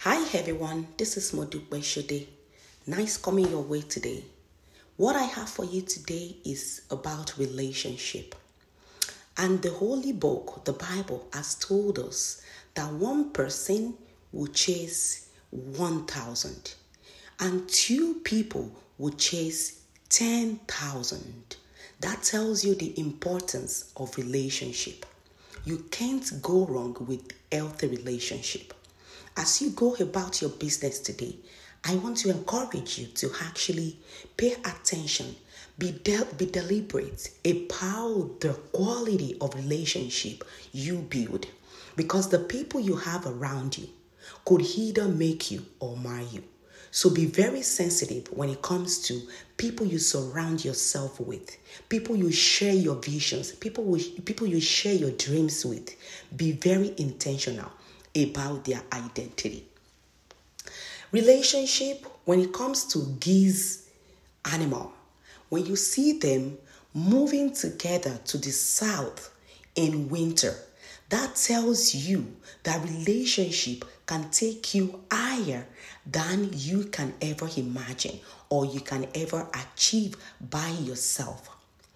Hi everyone, this is Modupe Shode. Nice coming your way today. What I have for you today is about relationship. And the Holy Book, the Bible, has told us that one person will chase 1,000 and two people will chase 10,000. That tells you the importance of relationship. You can't go wrong with healthy relationship. As you go about your business today, I want to encourage you to actually pay attention, be deliberate about the quality of relationship you build, because the people you have around you could either make you or mar you. So be very sensitive when it comes to people you surround yourself with, people you share your visions, people you share your dreams with. Be very intentional about their identity. Relationship, when it comes to geese animal, when you see them moving together to the south in winter, that tells you that relationship can take you higher than you can ever imagine or you can ever achieve by yourself.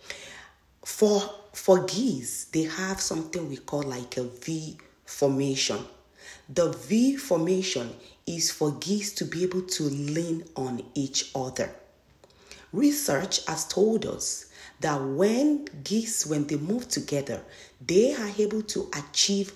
For geese, they have something we call like a V formation. The V formation is for geese to be able to lean on each other. Research has told us that when they move together, they are able to achieve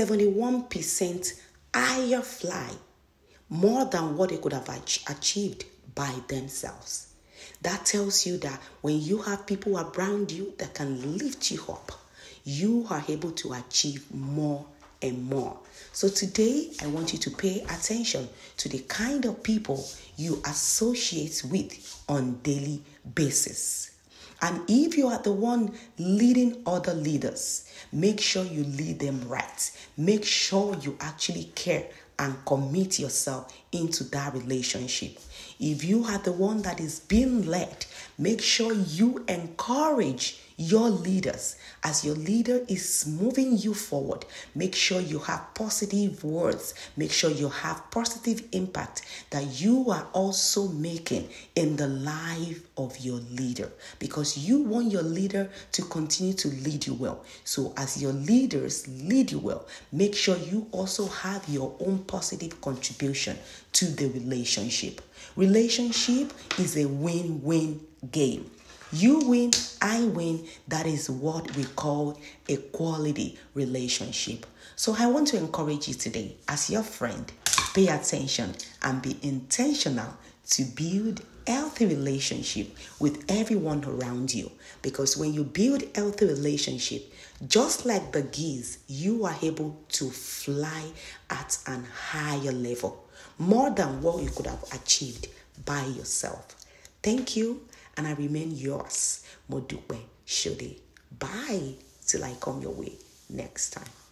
71% higher fly, more than what they could have achieved by themselves. That tells you that when you have people around you that can lift you up, you are able to achieve more and more. So today, I want you to pay attention to the kind of people you associate with on daily basis. And if you are the one leading other leaders, make sure you lead them right. Make sure you actually care and commit yourself into that relationship. If you are the one that is being led, make sure you encourage your leaders. As your leader is moving you forward, make sure you have positive words. Make sure you have positive impact that you are also making in the life of your leader, because you want your leader to continue to lead you well. So as your leaders lead you well, make sure you also have your own positive contribution to the relationship. Relationship is a win-win game. You win, I win. That is what we call a quality relationship. So I want to encourage you today, as your friend, pay attention and be intentional to build healthy relationship with everyone around you. Because when you build healthy relationship, just like the geese, you are able to fly at an higher level, more than what you could have achieved by yourself. Thank you, and I remain yours, Modupe Shode. Bye till I come your way next time.